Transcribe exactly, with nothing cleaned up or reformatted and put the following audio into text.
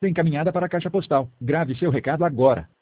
foi encaminhada para a caixa postal. Grave seu recado agora.